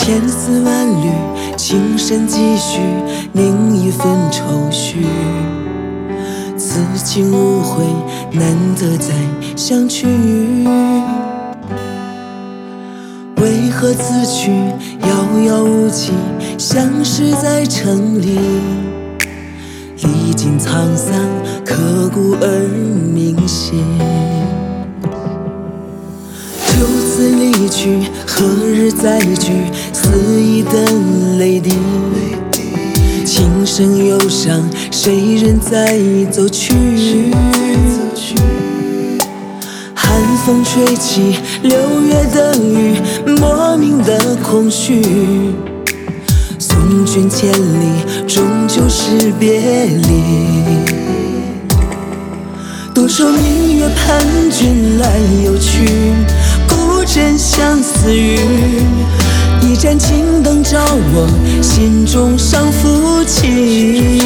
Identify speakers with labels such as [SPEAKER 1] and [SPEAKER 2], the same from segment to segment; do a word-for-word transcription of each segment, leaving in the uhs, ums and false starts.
[SPEAKER 1] 千丝万缕，情深几许，凝一份愁绪。此情无悔，难得再相聚。为何此去遥遥无期，相识在城里？历经沧桑，刻骨而铭心。就此离去，何日再聚？肆意的泪滴，情深忧伤，谁人在走去？寒风吹起，六月的雨，莫名的空虚。送君千里，终究是别离。独守明月盼君来又去，孤枕相思语。一盏青灯照我心中伤复起。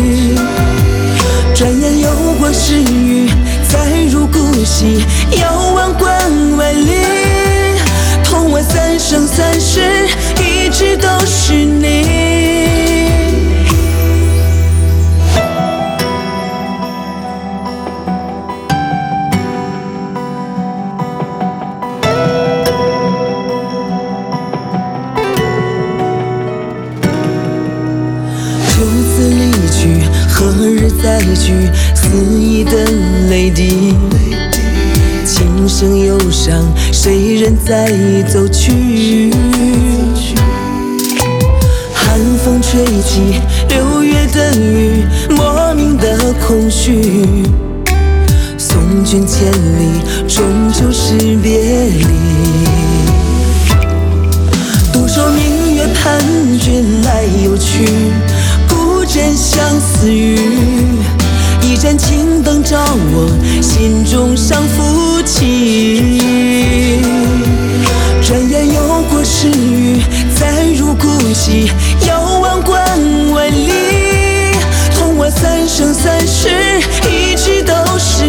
[SPEAKER 1] 转眼又过十余，再入故稀，遥望关外里。痛我三生三世，一直都是你。就此离去，何日再聚？肆意的泪滴，情深忧伤，谁人在走去？寒风吹起，六月的雨，莫名的空虚。送君千里，终究是别离。独守明月盼君来又去，孤枕相思语。一盏青灯照我心中伤复起。转眼又过十余，再入故稀，遥望关外里。痛我三生三世，一直都是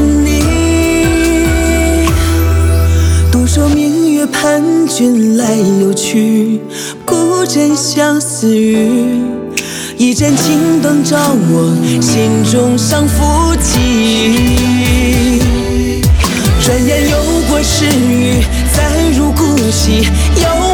[SPEAKER 1] 你。独守明月盼君来又去，孤枕相思语。一盏青灯照我心中伤复起。转眼又过十余，再入故稀，遥